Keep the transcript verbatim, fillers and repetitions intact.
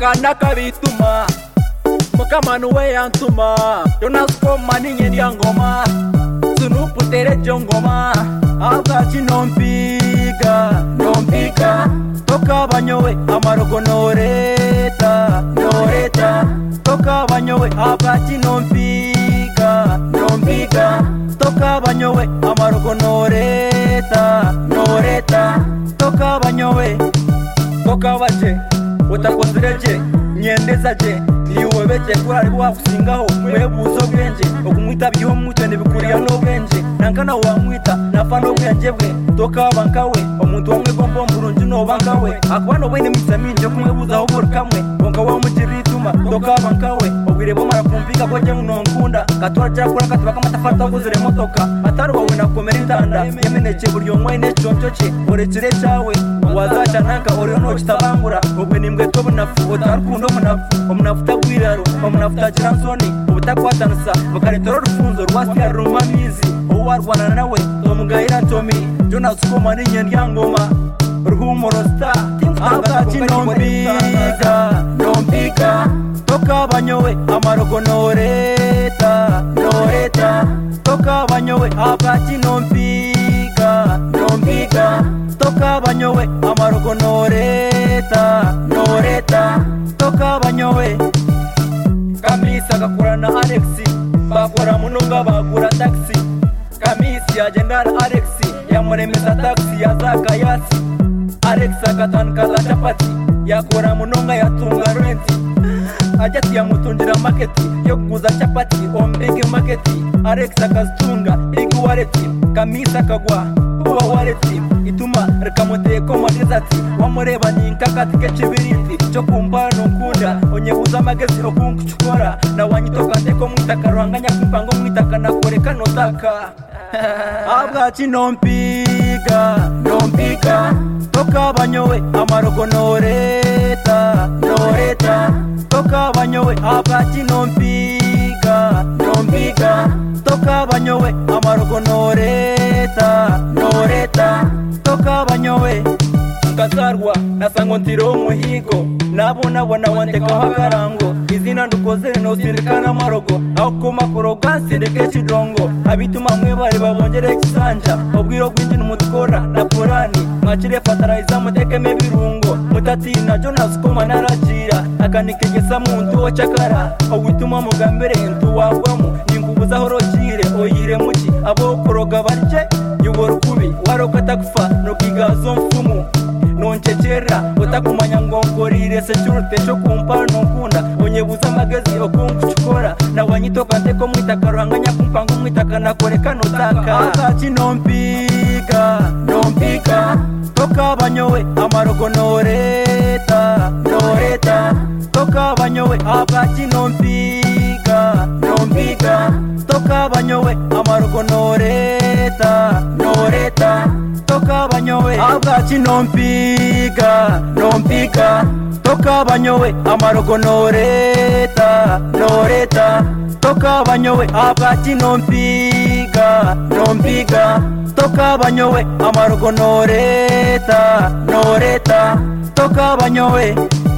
akana kabituma mukamanu we yantuma Jonas Komani nyeni ya ngoma Sunupu tere jongoma Abgachi nompiga Nompiga Toka banyowe amarogo noreta Noreta Toka banyowe Abgachi nompiga Nompiga Toka banyowe amarogo noreta Noreta Toka banyowe Toka baje utakonzireje nyendezaje niwebeje kurari wakusingaho mwebuzo bwenje okumwita byo mutende bikuriya no bwenje nankana wamwita nafa no bwenje bwe toka bankawe omuntu wamwe gombo mburunji no bankawe akubano bwene misaminje kumwebuza ho burkamwe bonka wa mujirituma toka bankawe obwire bo marakumpika ko jye nonkunda katwa cyakura katubaka matafata kuzire motoka atari wawe nakomera indanda yemeneke buryo mwene cyoncoce orekire cyawe wazacha nanka oriyo no kitabangura obwe nimbwe to bunafu otarukundo munafu omunafuta gwiraro omunafuta kiransoni obutakwatanisa bakaretoro rufunzo rwasya rumamizi owarwana nawe omugayira ntomi Jonas Komani nyeni ya ngoma ruhumoro star Abgachi nompiga nompiga toka banyowe amarogo noreta noreta toka banyowe Abgachi nompiga nompiga toka banyowe amarogo noreta noreta toka banyowe Kamisa gakura na Alexi bakora munonga bagura taxi Kamisi agenda na Alexi yamuremeza taxi yazaka yasi Alex akatankaza chapati yakora munonga yatunga renti ajati yamutungira market yo kuguza chapati on big market Alex akazitunga big wallet Kamisa kagwa uwa wallet ituma rekamuteko modezati wamureba ninkakati kechibiriti cyo kumba no kunda onyebuza magezi okunkuchukora na wanyitoka ndeko mwitaka rwanganya kumpango mwitaka nakoreka notaka Abgachi nompiga nompiga toka banyowe amarogo noreta noreta toka banyowe Abgachi nompiga nompiga toka banyowe amarogo noreta noreta toka banyowe nkazarwa nasango ntiro muhigo nabona bona wandeka hakarango izina ndukozere no sirikana marogo aho koma koroga sindeke chidongo abituma mwe bari babongere kisanja obwiro gwindi n'umutkora na Purani mwakire fatariza muteke mebirungo mutati na Jonas Komani arajira akanikegesa muntu ochakara obwituma mugambere ntu wagwamo ninkubuza horokire oyire muki abo koroga barje yubora kubi warokata kufa no kigazo mfumu nonchechera utakumanya ngongorire security cyo kumpa no kunda onyebuza magezi okunkuchukora na wanyitoka ndeko mwitaka rwanganya kumpango mwitaka nakoreka notaka Abgachi nompiga nompiga toka banyowe amarogo noreta noreta toka banyowe Abgachi nompiga nompiga toka banyowe amarogo noreta noreta toka banyowe Abgachi nompiga nompiga toka banyowe amarogo noreta noreta toka banyowe Abgachi nompiga nompiga toka banyowe amarogo noreta noreta toka banyowe